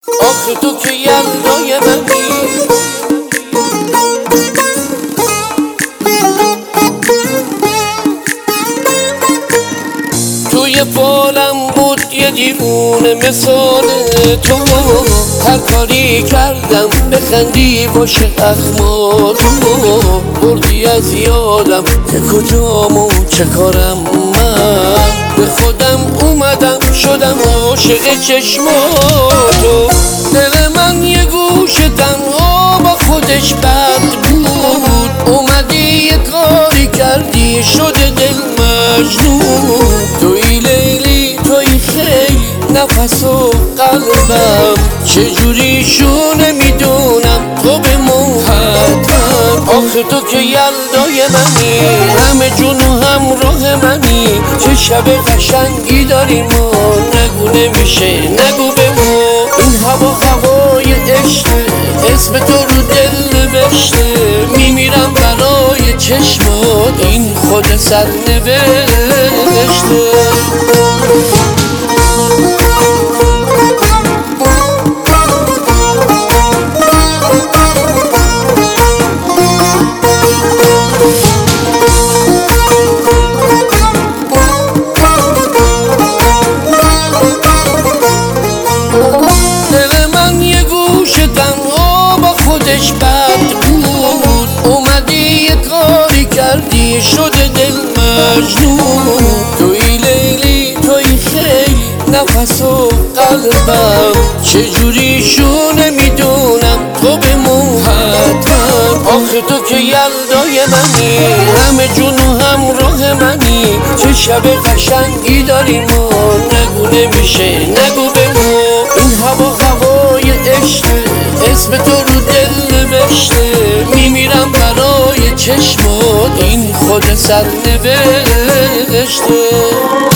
آخه تو که یلدای منی، توی بالم بود یه دیوونه مثال تو، هر کاری کردم بخندی باشه اخما تو، بردی از یادم که کجام و چه کارم، من به خودم اومدم شدم عاشق چشماتو. دل من یه گوش تنها با خودش بد بود، اومدی یه کاری کردی شده دل مجنون. توی لیلی توی خیلی نفس و قلبم، چجوری شونه میدونم تو به حتما. آخه تو که یلدای منی، همه جون و همراه منی، چه شب قشنگی داریم ما، نگو نمیشه نگو به ما. این هوای عشقه، اسم تو رو دل نوشته، میمیرم برای چشمات، این خود سرنوشته. دل من یه گوش تنها با خودش بد بود، اومدی یه کاری کردی شده دل مجنون. توی لیلی توی خیلی نفس و قلبم، چجوری شونه میدونم تو به حتما. آخه تو که یلدای منی، همه جون و همراه منی، چه شب قشنگی داریم ما، نگو نمیشه نگو به ما. این هوای عشقه، اسم تو رو دل نوشته، میمیرم برای چشمات، این خود سرنوشته.